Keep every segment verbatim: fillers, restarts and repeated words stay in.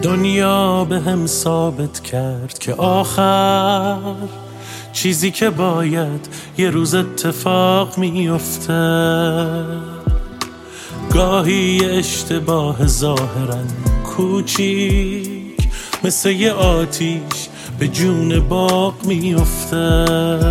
دنیا به هم ثابت کرد که آخر چیزی که باید یه روز اتفاق میفته. گاهی اشتباه ظاهرا کوچیک مثل یه آتیش به جون باغ میفته.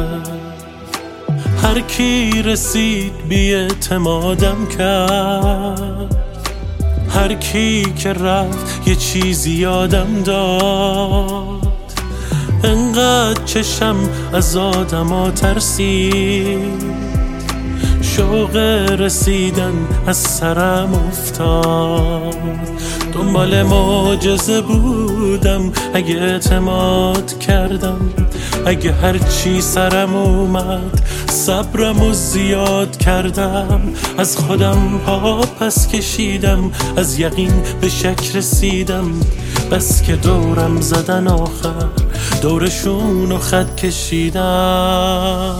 هر کی رسید بی اعتمادم کرد، هر کی که رفت یه چیزی یادم داد. انقدر چشم از آدما ترسید، شوق رسیدن از سرم افتاد. دنبال معجزه بودم، اگه اعتماد کردم، اگه هرچی سرم اومد صبرمو زیاد کردم. از خودم پا پس کشیدم، از یقین به شک رسیدم. بس که دورم زدن آخر دورشون و خط کشیدم.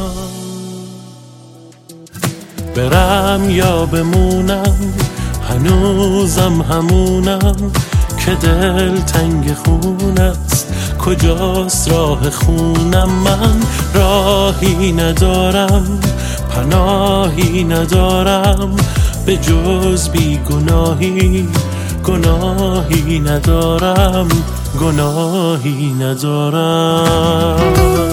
برم یا بمونم هنوزم همونم که دل تنگ خون است. کجاست راه خونم؟ من راهی ندارم، پناهی ندارم به جز بی گناهی. گناهی ندارم، گناهی ندارم.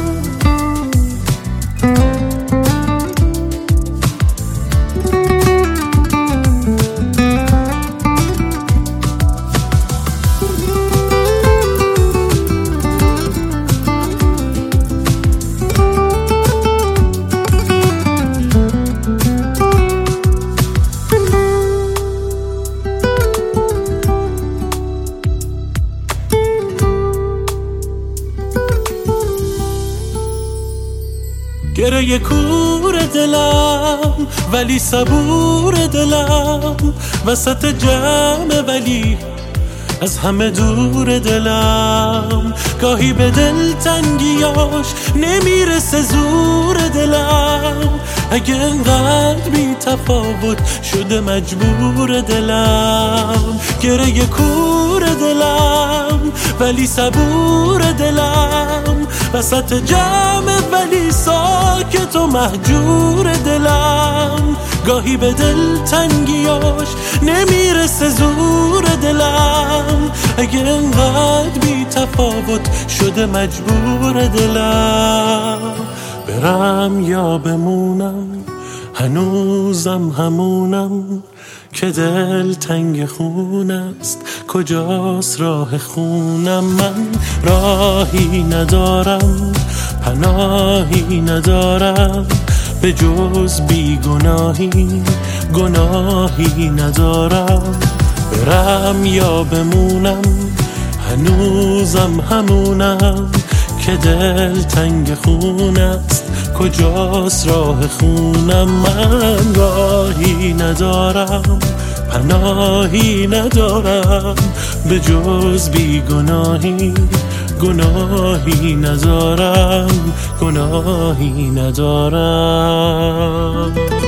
گره کور دلم ولی صبور دلم، وسط جمع ولی از همه دور دلم. گاهی به دل تنگیاش نمیرسه زور دلم، اگه انقدر بی تفاوت شده مجبور دلم. گره کور دلم ولی صبور دلم، وسط جمع ولی ساکت و مهجور دلم. گاهی به دل تنگیاش نمیرسه زور دلم، اگه انقدر بی تفاوت شده مجبور دلم. برم یا بمونم هنوزم همونم که دل تنگ خون است. کجاست راه خونم؟ من راهی ندارم، پناهی ندارم به جز بی گناهی. گناهی ندارم. برم یا بمونم هنوزم همونم که دل تنگ خون است. کجاست راه خونم؟ من راهی ندارم، پناهی ندارم به جز بی گناهی. گناهی ندارم، گناهی ندارم.